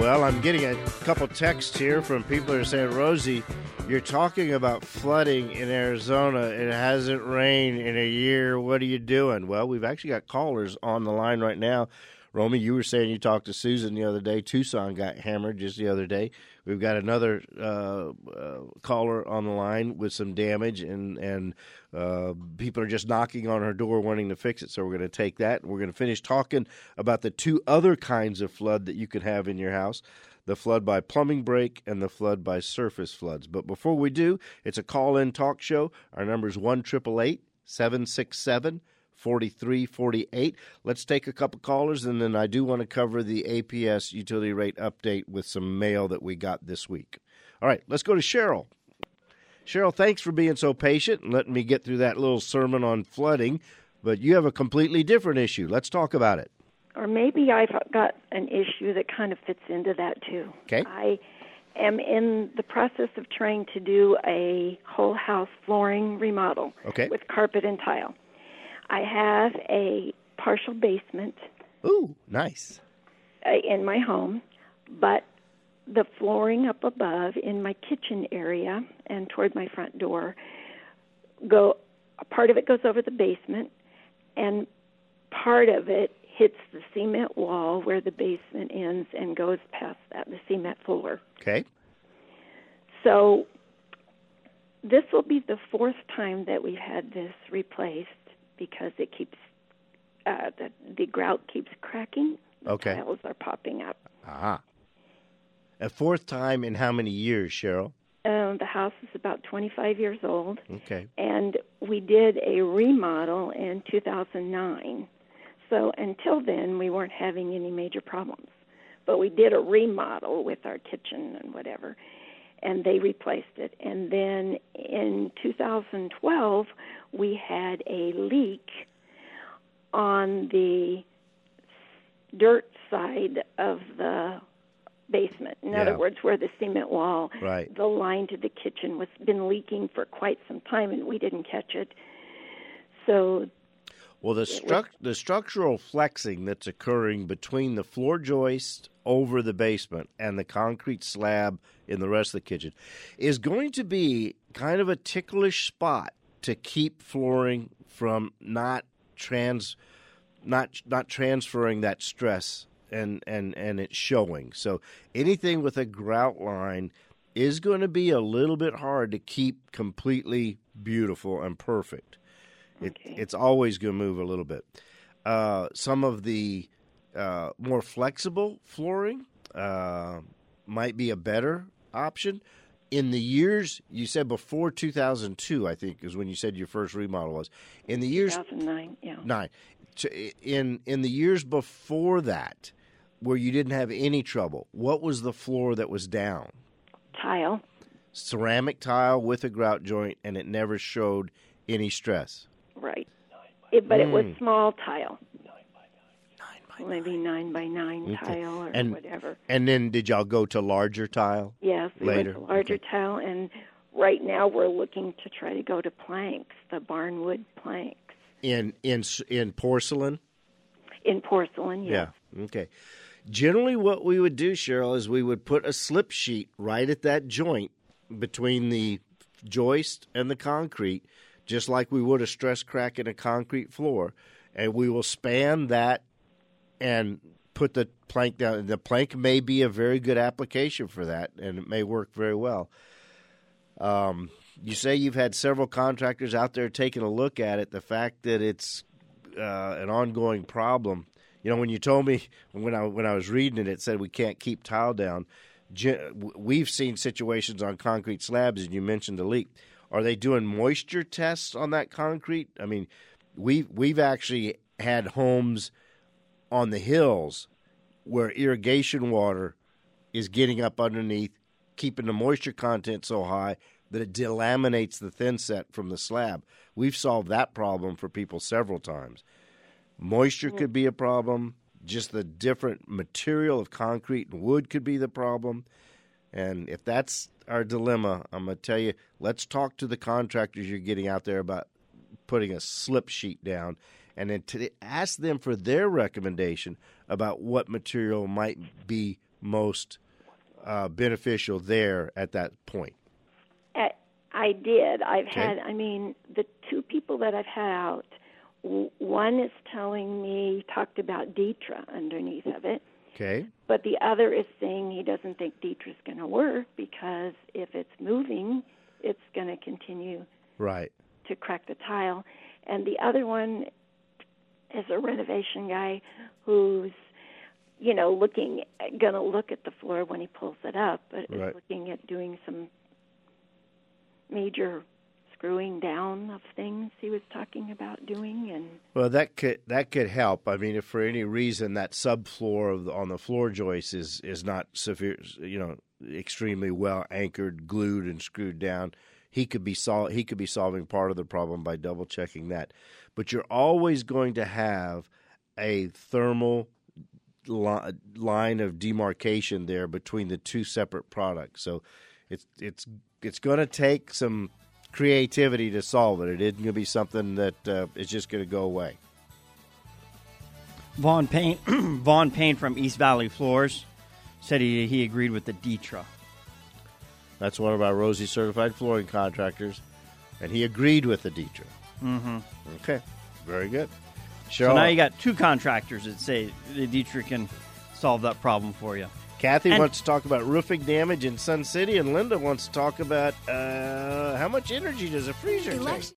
Well, I'm getting a couple texts here from people who are saying, Rosie, you're talking about flooding in Arizona. It hasn't rained in a year. What are you doing? Well, we've actually got callers on the line right now. Romy, you were saying you talked to Susan the other day. Tucson got hammered just the other day. We've got another caller on the line with some damage, and people are just knocking on her door wanting to fix it. So we're going to take that, and we're going to finish talking about the two other kinds of flood that you could have in your house, the flood by plumbing break and the flood by surface floods. But before we do, it's a call-in talk show. Our number is 1-888-767-4348. Let's take a couple callers, and then I do want to cover the APS utility rate update with some mail that we got this week. All right, let's go to Cheryl. Cheryl, thanks for being so patient and letting me get through that little sermon on flooding, but you have a completely different issue. Let's talk about it. Or maybe I've got an issue that kind of fits into that, too. Okay. I am in the process of trying to do a whole house flooring remodel with carpet and tile. I have a partial basement. Ooh, nice. In my home, but the flooring up above in my kitchen area and toward my front door, a part of it goes over the basement, and part of it hits the cement wall where the basement ends and goes past that, the cement floor. Okay. So this will be the fourth time that we've had this replaced because it keeps the grout keeps cracking. The tiles are popping up. Ah. A fourth time in how many years, Cheryl? The house is about 25 years old. Okay. And we did a remodel in 2009. So until then, we weren't having any major problems. But we did a remodel with our kitchen and whatever, and they replaced it. And then in 2012, we had a leak on the dirt side of the basement. In other words, where the cement wall, the line to the kitchen, was been leaking for quite some time, and we didn't catch it. So... Well, the structural flexing that's occurring between the floor joist over the basement and the concrete slab in the rest of the kitchen is going to be kind of a ticklish spot to keep flooring from not transferring that stress and it's showing. So anything with a grout line is going to be a little bit hard to keep completely beautiful and perfect. It's always going to move a little bit. Some of the more flexible flooring might be a better option. In the years, you said before 2002, I think, is when you said your first remodel was. In the years 2009, yeah. 9. In the years before that, where you didn't have any trouble, what was the floor that was down? Tile. Ceramic tile with a grout joint, and it never showed any stress. Right. But it was small tile. 9 by 9. Maybe 9 by 9 tile or whatever. And then did y'all go to larger tile? Yes, we went to larger tile, and right now we're looking to try to go to planks, the barnwood planks. In porcelain? In porcelain, yes. Yeah, okay. Generally what we would do, Cheryl, is we would put a slip sheet right at that joint between the joist and the concrete, just like we would a stress crack in a concrete floor, and we will span that and put the plank down. The plank may be a very good application for that, and it may work very well. You say you've had several contractors out there taking a look at it. The fact that it's an ongoing problem, you know, when you told me when I was reading it, it said we can't keep tile down. We've seen situations on concrete slabs, and you mentioned the leak. Are they doing moisture tests on that concrete? I mean, we've actually had homes on the hills where irrigation water is getting up underneath, keeping the moisture content so high that it delaminates the thin set from the slab. We've solved that problem for people several times. Moisture could be a problem. Just the different material of concrete and wood could be the problem. And if that's our dilemma, I'm going to tell you, let's talk to the contractors you're getting out there about putting a slip sheet down, and then ask them for their recommendation about what material might be most beneficial there at that point? I did. I've had, the two people that I've had out, one is telling me, talked about Detra underneath of it. Okay. But the other is saying he doesn't think Detra's going to work because if it's moving, it's going to continue to crack the tile. And the other one is a renovation guy who's, going to look at the floor when he pulls it up, but is looking at doing some major screwing down of things he was talking about doing. And well, that could help. I mean, if for any reason that subfloor on the floor joist is not severe, extremely well anchored, glued, and screwed down, he could be solving part of the problem by double checking that. But you're always going to have a thermal line of demarcation there between the two separate products. So it's going to take some creativity to solve it. It isn't going to be something that is just going to go away. Vaughn Payne from East Valley Floors said he agreed with the Detra. That's one of our Rosie certified flooring contractors, and he agreed with the Detra. Mm-hmm. Okay, very good. Cheryl, so now you got two contractors that say the Detra can solve that problem for you. Kathy wants to talk about roofing damage in Sun City, and Linda wants to talk about how much energy does a freezer take?